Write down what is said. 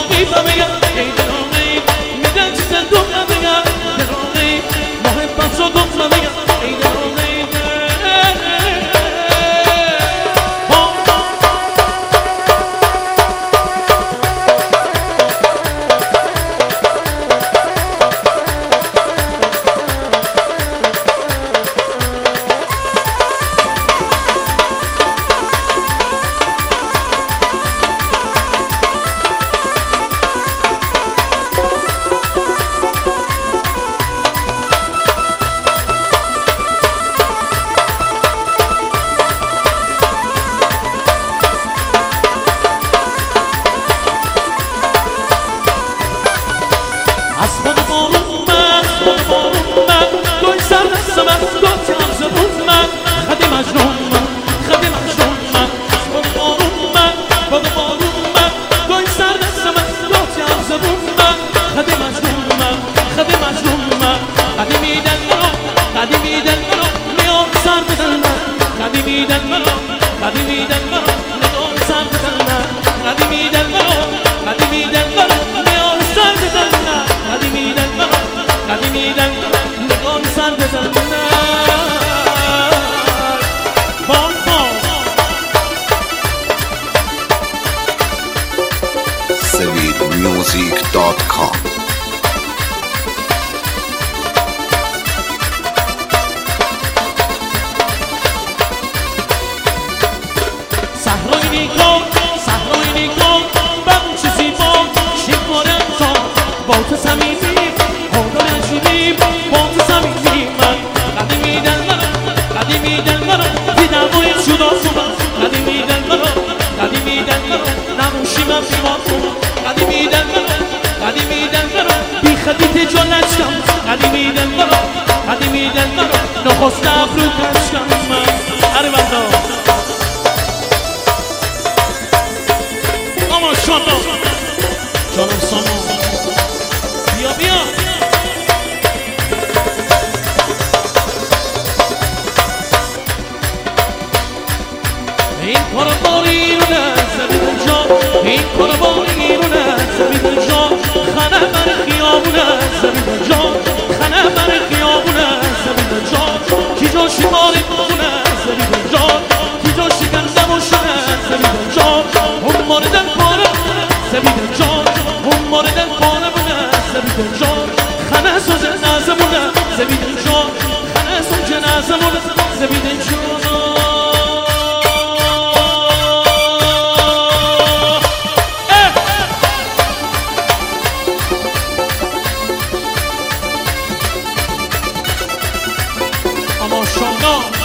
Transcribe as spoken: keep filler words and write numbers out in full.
باقی بمیگم ای دلاغی میدن چیز دوم نمیگم دلاغی محبت رو دوم نمیگم ای دلاغی music dot com صحرای نیکان صحرای نیکان بگو چه زیبا شکارم تا با تو صمیمی حالا نشدیم با تو صمیمی من قدیمی دل مرا قدیمی دل مرا دیدم باید شد آسومم قدیمی دل مرا قدیمی دل مرا نموشی من بیمار قدیمی دل مرا قدیمی دل مرا بی خدیت جلت شم قدیمی دل مرا قدیمی دل مرا نخست افرو کشکم من هر بنده اما شادا جانم سامان بیا بیا این کار باری رو نه زمین جا این کار باری رو نه زمین جا خانه بر خیابونه زمین جا خانه بر خیابونه زمین جا کی جا شماری بونه زمین جا کی جا شکنده باشونه زمین جا هم موردن پاره زمین جا هم موردن پاره بونه زمین جا خانه سو جنازه بونه زمین جا خانه سو جنازه بونه زمین جا ماشاءالله